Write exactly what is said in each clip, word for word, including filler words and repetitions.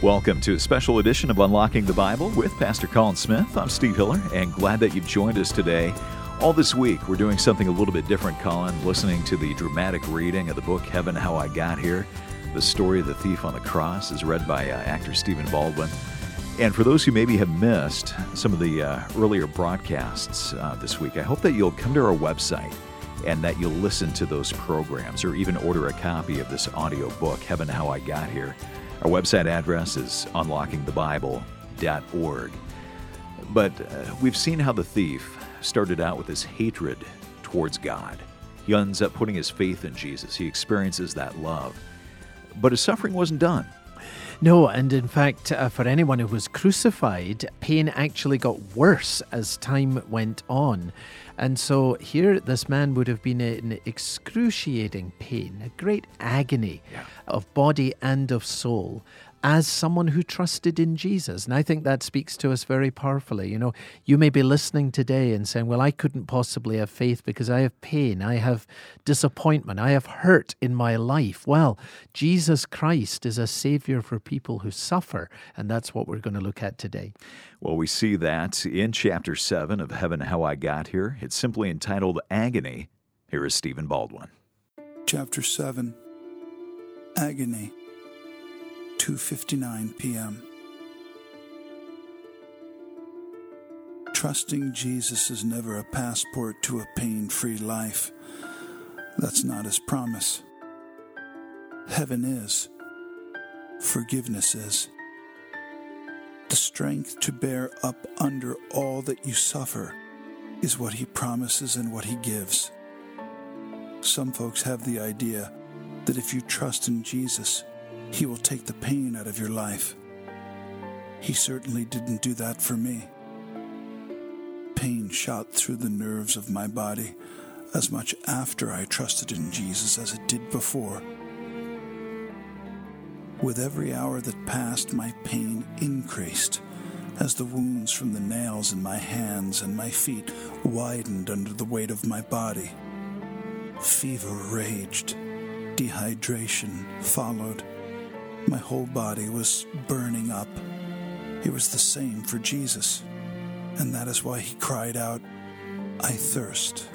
Welcome to a special edition of Unlocking the Bible with Pastor Colin Smith. I'm Steve Hiller, and glad that you've joined us today. All this week, we're doing something a little bit different, Colin, listening to the dramatic reading of the book Heaven, How I Got Here. The story of the thief on the cross is read by uh, actor Stephen Baldwin. And for those who maybe have missed some of the uh, earlier broadcasts uh, this week, I hope that you'll come to our website and that you'll listen to those programs or even order a copy of this audio book, Heaven, How I Got Here. Our website address is unlocking the bible dot org. But uh, we've seen how the thief started out with this hatred towards God. He ends up putting his faith in Jesus. He experiences that love. But his suffering wasn't done. No, and in fact, uh, for anyone who was crucified, pain actually got worse as time went on. And so here, this man would have been in excruciating pain, a great agony yeah. of body and of soul, as someone who trusted in Jesus. And I think that speaks to us very powerfully. You know, you may be listening today and saying, well, I couldn't possibly have faith because I have pain, I have disappointment, I have hurt in my life. Well, Jesus Christ is a Savior for people who suffer, and that's what we're going to look at today. Well, we see that in chapter seven of Heaven, How I Got Here. It's simply entitled Agony. Here is Stephen Baldwin. Chapter seven, Agony. two fifty-nine p.m. Trusting Jesus is never a passport to a pain-free life. That's not his promise. Heaven is. Forgiveness is. The strength to bear up under all that you suffer is what he promises and what he gives. Some folks have the idea that if you trust in Jesus, he will take the pain out of your life. He certainly didn't do that for me. Pain shot through the nerves of my body as much after I trusted in Jesus as it did before. With every hour that passed, my pain increased as the wounds from the nails in my hands and my feet widened under the weight of my body. Fever raged. Dehydration followed. My whole body was burning up. It was the same for Jesus, and that is why he cried out, I thirst.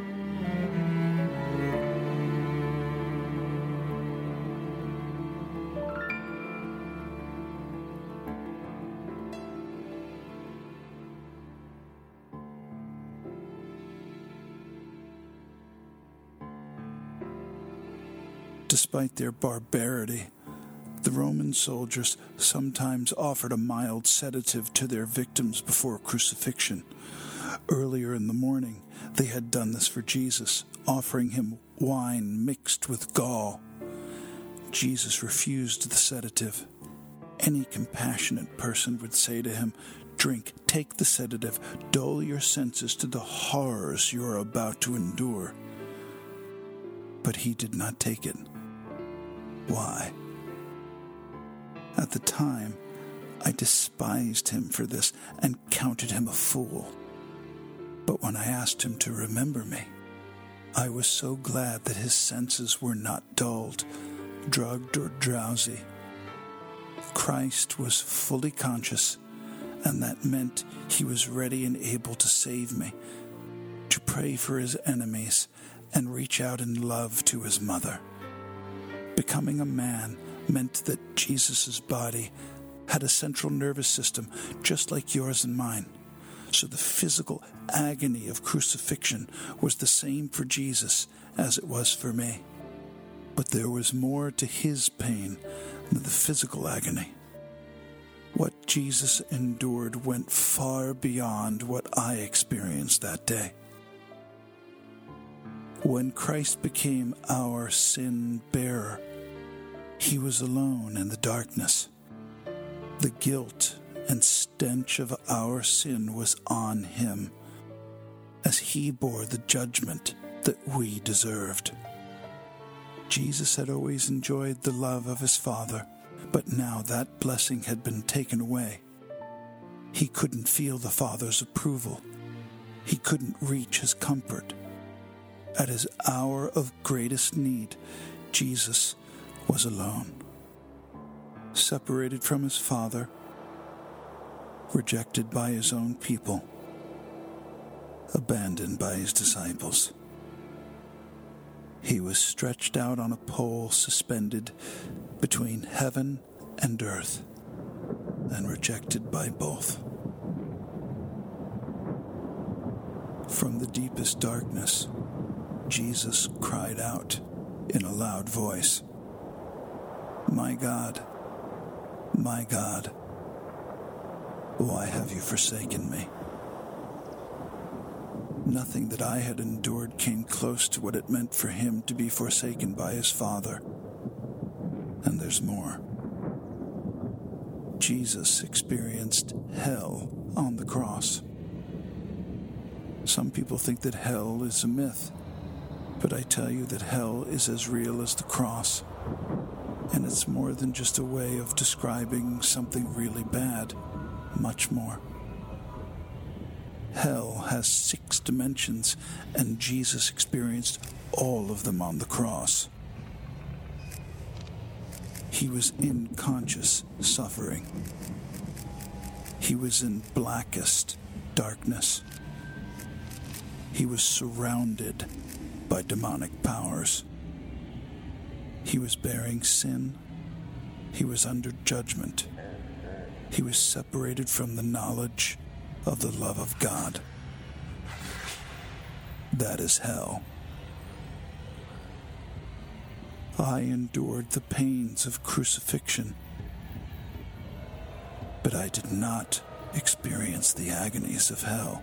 Despite their barbarity, the Roman soldiers sometimes offered a mild sedative to their victims before crucifixion. Earlier in the morning, they had done this for Jesus, offering him wine mixed with gall. Jesus refused the sedative. Any compassionate person would say to him, drink, take the sedative, dull your senses to the horrors you are about to endure. But he did not take it. Why? At the time, I despised him for this and counted him a fool. But when I asked him to remember me, I was so glad that his senses were not dulled, drugged, or drowsy. Christ was fully conscious, and that meant he was ready and able to save me, to pray for his enemies, and reach out in love to his mother. Becoming a man meant that Jesus' body had a central nervous system just like yours and mine. So the physical agony of crucifixion was the same for Jesus as it was for me. But there was more to his pain than the physical agony. What Jesus endured went far beyond what I experienced that day. When Christ became our sin bearer, he was alone in the darkness. The guilt and stench of our sin was on him, as he bore the judgment that we deserved. Jesus had always enjoyed the love of his Father, but now that blessing had been taken away. He couldn't feel the Father's approval. He couldn't reach his comfort. At his hour of greatest need, Jesus was alone. separated from his Father, rejected by his own people, abandoned by his disciples. He was stretched out on a pole suspended between heaven and earth, and rejected by both. From the deepest darkness, Jesus cried out in a loud voice, "My God, my God, why have you forsaken me?" Nothing that I had endured came close to what it meant for him to be forsaken by his Father. And there's more. Jesus experienced hell on the cross. Some people think that hell is a myth, but I tell you that hell is as real as the cross. And it's more than just a way of describing something really bad, much more. Hell has six dimensions, and Jesus experienced all of them on the cross. He was in conscious suffering. He was in blackest darkness. He was surrounded by demonic powers. He was bearing sin. He was under judgment. He was separated from the knowledge of the love of God. That is hell. I endured the pains of crucifixion, but I did not experience the agonies of hell.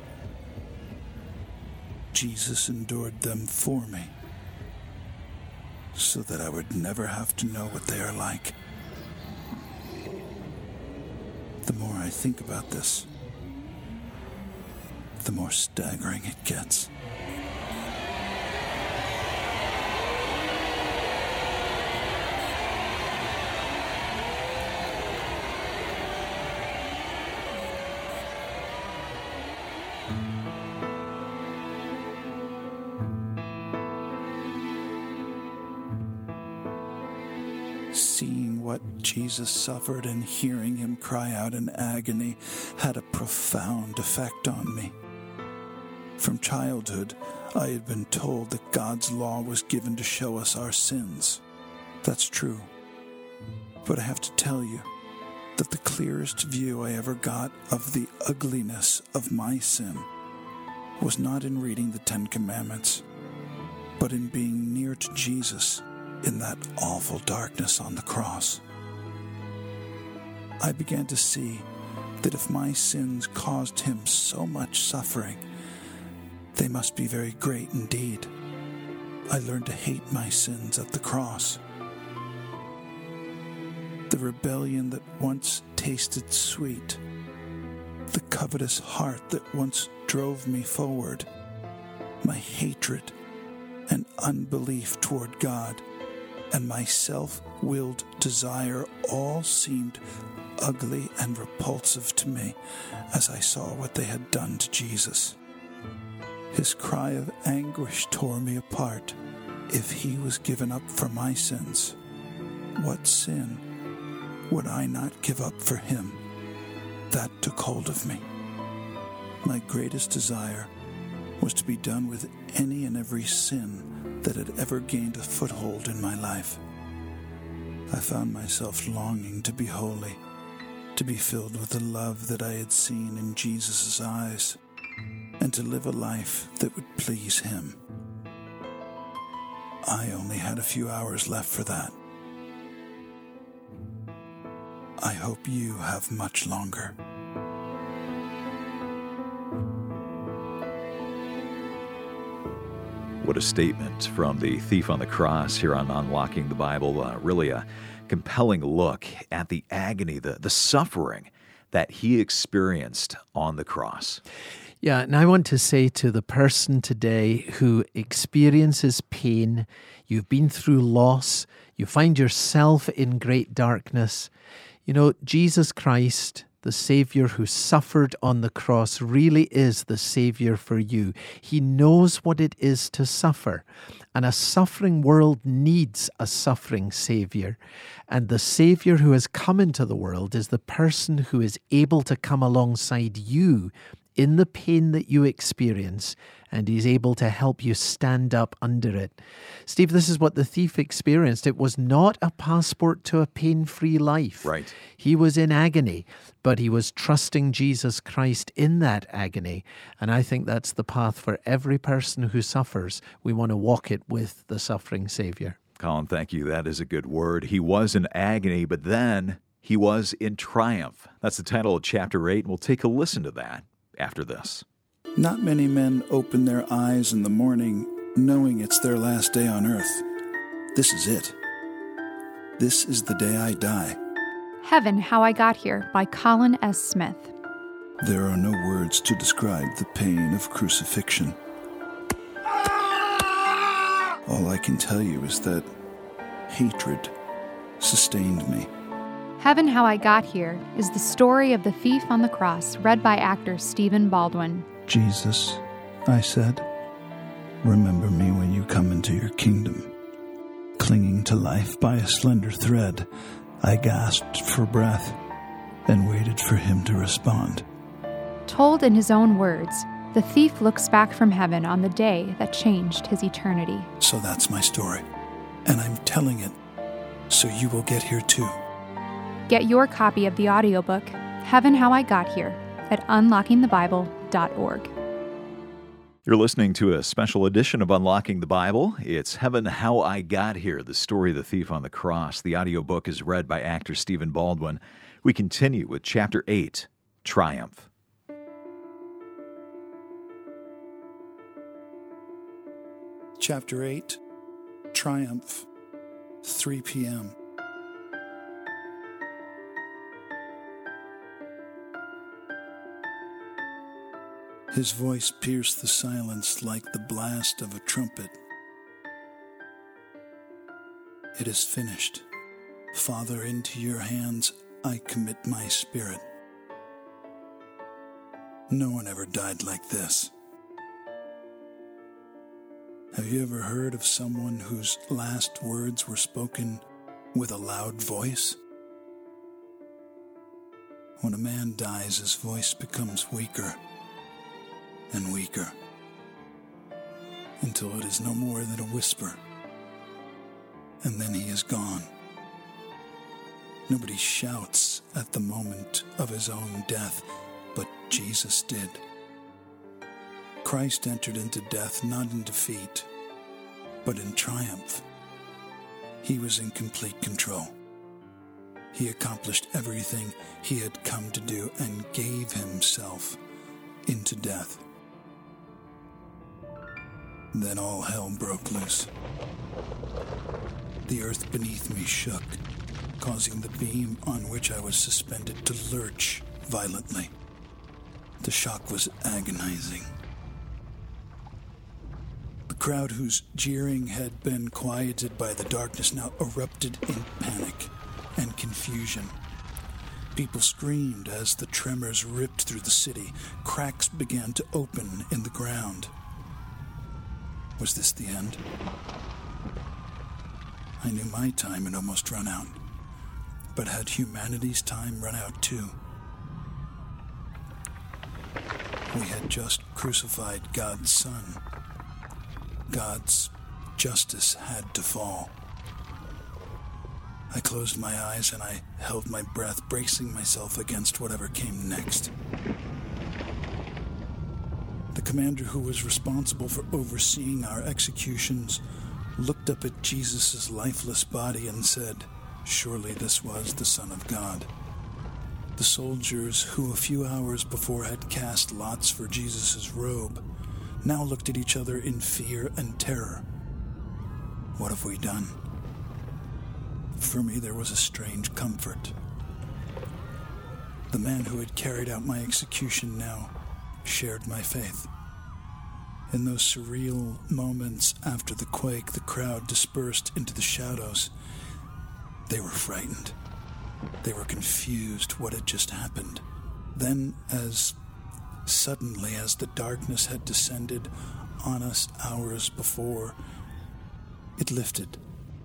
Jesus endured them for me, so that I would never have to know what they are like. The more I think about this, the more staggering it gets. Seeing what Jesus suffered and hearing him cry out in agony had a profound effect on me. From childhood, I had been told that God's law was given to show us our sins. That's true. But I have to tell you that the clearest view I ever got of the ugliness of my sin was not in reading the Ten Commandments, but in being near to Jesus in that awful darkness on the cross. I began to see that if my sins caused him so much suffering, they must be very great indeed. I learned to hate my sins at the cross. The rebellion that once tasted sweet, the covetous heart that once drove me forward, my hatred and unbelief toward God, and my self-willed desire all seemed ugly and repulsive to me as I saw what they had done to Jesus. His cry of anguish tore me apart. If he was given up for my sins, what sin would I not give up for him? That took hold of me. My greatest desire was to be done with any and every sin that had ever gained a foothold in my life. I found myself longing to be holy, to be filled with the love that I had seen in Jesus' eyes, and to live a life that would please him. I only had a few hours left for that. I hope you have much longer. What a statement from the thief on the cross here on Unlocking the Bible. Uh, really a compelling look at the agony, the, the suffering that he experienced on the cross. Yeah, and I want to say to the person today who experiences pain, you've been through loss, you find yourself in great darkness, you know, Jesus Christ, the Savior who suffered on the cross really is the Savior for you. He knows what it is to suffer. And a suffering world needs a suffering Savior. And the Savior who has come into the world is the person who is able to come alongside you in the pain that you experience, and he's able to help you stand up under it. Steve, this is what the thief experienced. It was not a passport to a pain-free life. Right. He was in agony, but he was trusting Jesus Christ in that agony. And I think that's the path for every person who suffers. We want to walk it with the suffering Savior. Colin, thank you. That is a good word. He was in agony, but then he was in triumph. That's the title of chapter eight, and we'll take a listen to that after this. Not many men open their eyes in the morning knowing it's their last day on earth. This is it. This is the day I die. Heaven, How I Got Here by Colin S. Smith. There are no words to describe the pain of crucifixion. All I can tell you is that hatred sustained me. Heaven, How I Got Here is the story of the thief on the cross, read by actor Stephen Baldwin. Jesus, I said, remember me when you come into your kingdom. Clinging to life by a slender thread, I gasped for breath and waited for him to respond. Told in his own words, the thief looks back from heaven on the day that changed his eternity. So that's my story, and I'm telling it so you will get here too. Get your copy of the audiobook, Heaven, How I Got Here, at unlocking the bible dot org. You're listening to a special edition of Unlocking the Bible. It's Heaven, How I Got Here, the story of the thief on the cross. The audiobook is read by actor Stephen Baldwin. We continue with chapter eight, Triumph. Chapter eight, Triumph, three p.m. His voice pierced the silence like the blast of a trumpet. It is finished. Father, into your hands I commit my spirit. No one ever died like this. Have you ever heard of someone whose last words were spoken with a loud voice? When a man dies, his voice becomes weaker and weaker, until it is no more than a whisper, and then he is gone. Nobody shouts at the moment of his own death, but Jesus did. Christ entered into death not in defeat, but in triumph. He was in complete control. He accomplished everything he had come to do and gave himself into death. Then all hell broke loose. The earth beneath me shook, causing the beam on which I was suspended to lurch violently. The shock was agonizing. The crowd, whose jeering had been quieted by the darkness, now erupted in panic and confusion. People screamed as the tremors ripped through the city. Cracks began to open in the ground. Was this the end? I knew my time had almost run out, but had humanity's time run out too? We had just crucified God's Son. God's justice had to fall. I closed my eyes and I held my breath, bracing myself against whatever came next. The commander who was responsible for overseeing our executions looked up at Jesus' lifeless body and said, "Surely this was the Son of God." The soldiers who a few hours before had cast lots for Jesus' robe now looked at each other in fear and terror. What have we done? For me, there was a strange comfort. The man who had carried out my execution now shared my faith. In those surreal moments after the quake, the crowd dispersed into the shadows. They were frightened. They were confused what had just happened. Then, as suddenly as the darkness had descended on us hours before, it lifted.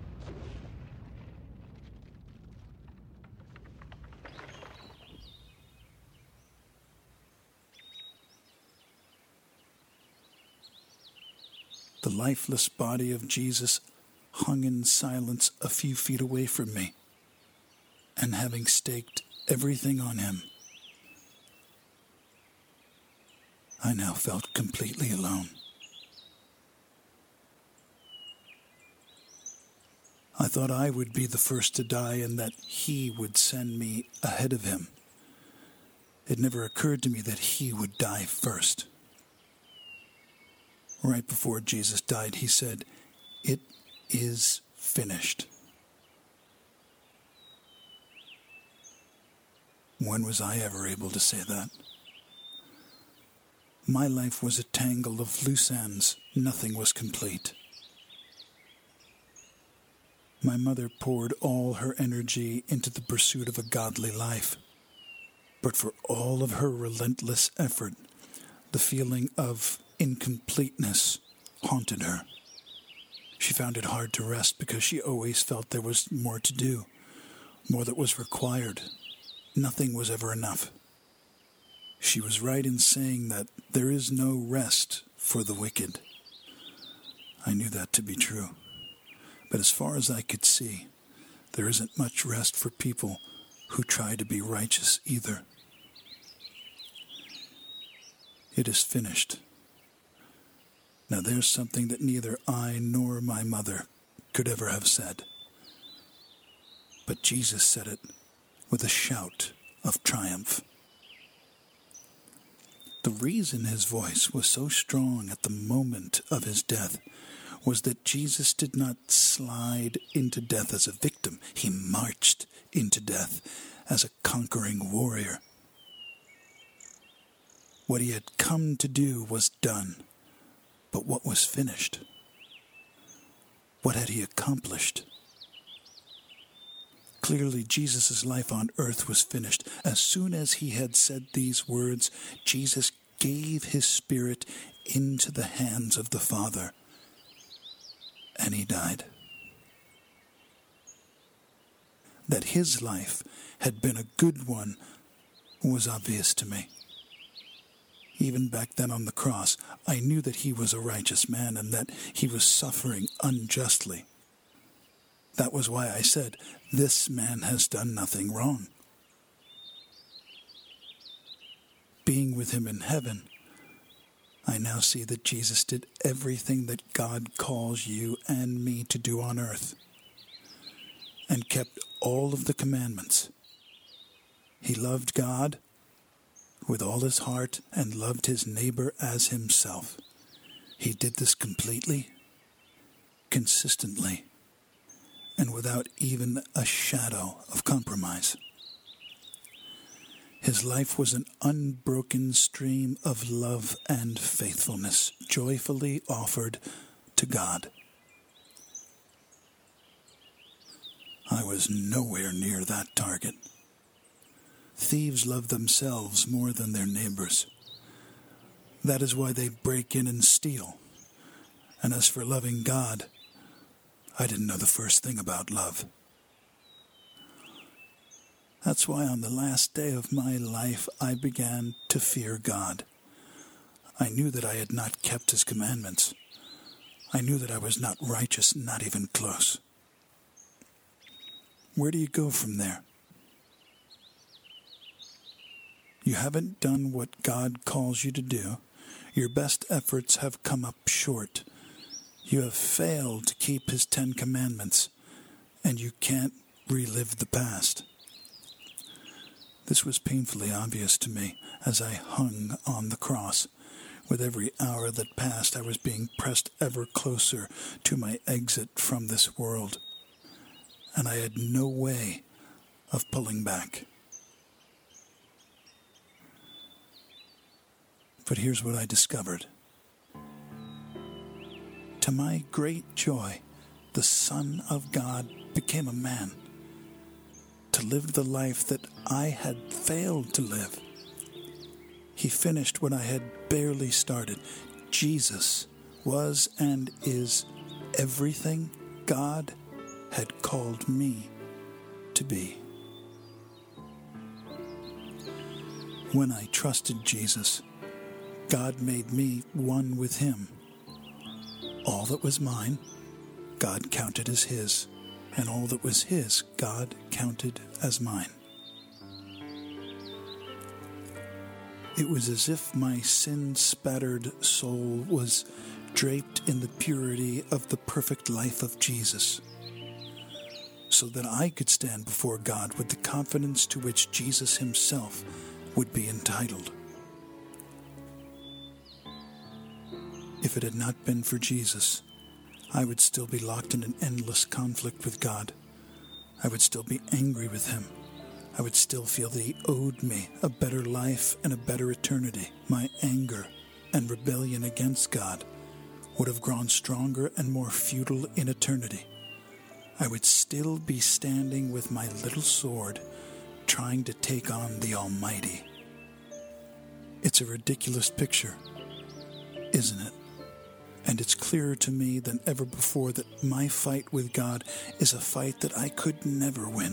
The lifeless body of Jesus hung in silence a few feet away from me, and having staked everything on him, I now felt completely alone. I thought I would be the first to die and that he would send me ahead of him. It never occurred to me that he would die first. Right before Jesus died, he said, "It is finished." When was I ever able to say that? My life was a tangle of loose ends. Nothing was complete. My mother poured all her energy into the pursuit of a godly life. But for all of her relentless effort, the feeling of incompleteness haunted her. She found it hard to rest because she always felt there was more to do, more that was required. Nothing was ever enough. She was right in saying that there is no rest for the wicked. I knew that to be true. But as far as I could see, there isn't much rest for people who try to be righteous either. It is finished. Now there's something that neither I nor my mother could ever have said. But Jesus said it with a shout of triumph. The reason his voice was so strong at the moment of his death was that Jesus did not slide into death as a victim. He marched into death as a conquering warrior. What he had come to do was done. But what was finished? What had he accomplished? Clearly, Jesus' life on earth was finished. As soon as he had said these words, Jesus gave his spirit into the hands of the Father, and he died. That his life had been a good one was obvious to me. Even back then on the cross, I knew that he was a righteous man and that he was suffering unjustly. That was why I said, "This man has done nothing wrong." Being with him in heaven, I now see that Jesus did everything that God calls you and me to do on earth, and kept all of the commandments. He loved God with all his heart and loved his neighbor as himself. He did this completely, consistently, and without even a shadow of compromise. His life was an unbroken stream of love and faithfulness, joyfully offered to God. I was nowhere near that target. Thieves love themselves more than their neighbors. That is why they break in and steal. And as for loving God, I didn't know the first thing about love. That's why on the last day of my life, I began to fear God. I knew that I had not kept his commandments. I knew that I was not righteous, not even close. Where do you go from there? You haven't done what God calls you to do. Your best efforts have come up short. You have failed to keep his Ten Commandments, and you can't relive the past. This was painfully obvious to me as I hung on the cross. With every hour that passed, I was being pressed ever closer to my exit from this world, and I had no way of pulling back. But here's what I discovered. To my great joy, the Son of God became a man to to live the life that I had failed to live. He finished what I had barely started. Jesus was and is everything God had called me to be. When I trusted Jesus, God made me one with Him. All that was mine, God counted as His, and all that was His, God counted as mine. It was as if my sin-spattered soul was draped in the purity of the perfect life of Jesus, so that I could stand before God with the confidence to which Jesus Himself would be entitled. If it had not been for Jesus, I would still be locked in an endless conflict with God. I would still be angry with Him. I would still feel that He owed me a better life and a better eternity. My anger and rebellion against God would have grown stronger and more futile in eternity. I would still be standing with my little sword, trying to take on the Almighty. It's a ridiculous picture, isn't it? And it's clearer to me than ever before that my fight with God is a fight that I could never win.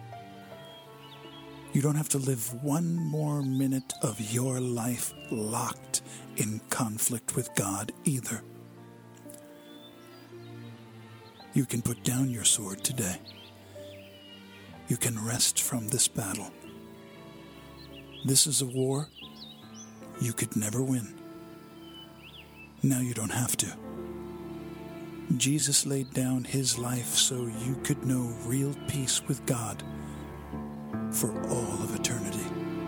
You don't have to live one more minute of your life locked in conflict with God either. You can put down your sword today. You can rest from this battle. This is a war you could never win. Now you don't have to. Jesus laid down His life so you could know real peace with God for all of eternity.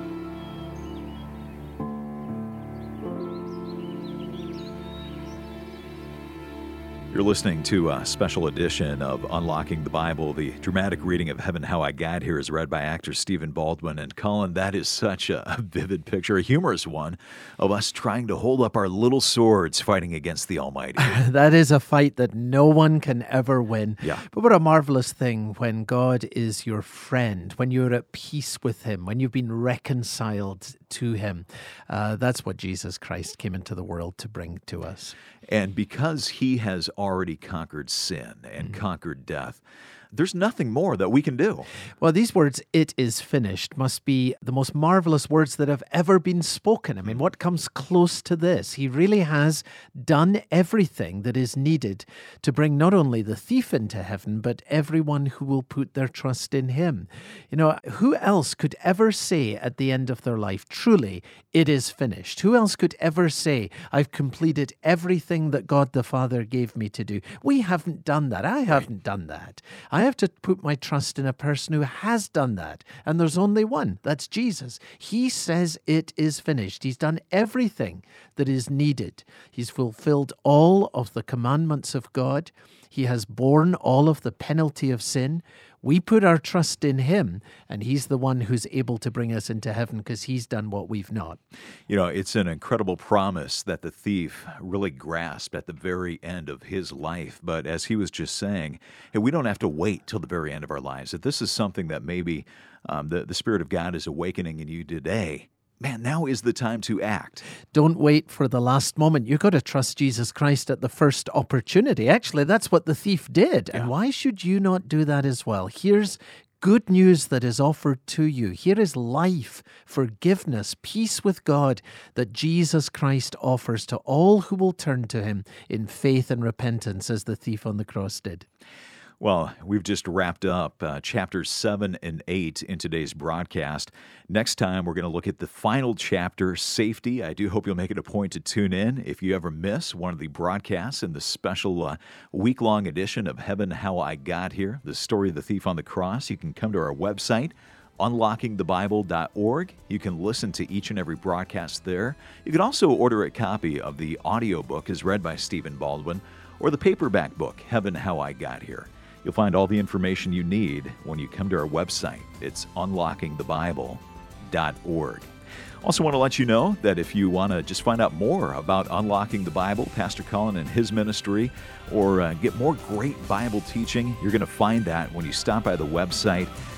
You're listening to a special edition of Unlocking the Bible. The dramatic reading of Heaven, How I Got Here is read by actor Stephen Baldwin. And Colin, that is such a vivid picture, a humorous one, of us trying to hold up our little swords fighting against the Almighty. That is a fight that no one can ever win. Yeah. But what a marvelous thing when God is your friend, when you're at peace with Him, when you've been reconciled to Him. Uh, that's what Jesus Christ came into the world to bring to us. And because He has already conquered sin and mm-hmm. conquered death, there's nothing more that we can do. Well, these words, "it is finished," must be the most marvelous words that have ever been spoken. I mean, what comes close to this? He really has done everything that is needed to bring not only the thief into heaven, but everyone who will put their trust in Him. You know, who else could ever say at the end of their life, truly, it is finished? Who else could ever say, I've completed everything that God the Father gave me to do? We haven't done that. I haven't done that. I have to put my trust in a person who has done that. And there's only one. That's Jesus. He says it is finished. He's done everything that is needed. He's fulfilled all of the commandments of God. He has borne all of the penalty of sin. We put our trust in Him, and He's the one who's able to bring us into heaven because He's done what we've not. You know, it's an incredible promise that the thief really grasped at the very end of his life. But as he was just saying, hey, we don't have to wait till the very end of our lives. That this is something that maybe um, the, the Spirit of God is awakening in you today. Man, now is the time to act. Don't wait for the last moment. You've got to trust Jesus Christ at the first opportunity. Actually, that's what the thief did. Yeah. And why should you not do that as well? Here's good news that is offered to you. Here is life, forgiveness, peace with God that Jesus Christ offers to all who will turn to Him in faith and repentance, as the thief on the cross did. Well, we've just wrapped up uh, chapters seven and eight in today's broadcast. Next time, we're going to look at the final chapter, safety. I do hope you'll make it a point to tune in. If you ever miss one of the broadcasts in the special uh, week-long edition of Heaven, How I Got Here, the story of the thief on the cross, you can come to our website, unlocking the bible dot org. You can listen to each and every broadcast there. You can also order a copy of the audiobook as read by Stephen Baldwin, or the paperback book, Heaven, How I Got Here. You'll find all the information you need when you come to our website. It's unlocking the bible dot org. Also want to let you know that if you want to just find out more about Unlocking the Bible, Pastor Colin and his ministry, or uh, get more great Bible teaching, you're going to find that when you stop by the website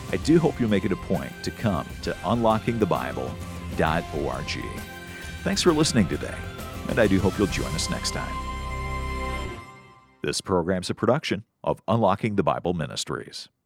I do hope you'll make it a point to come to unlocking the bible dot org. Thanks for listening today, and I do hope you'll join us next time. This program's a production of Unlocking the Bible Ministries.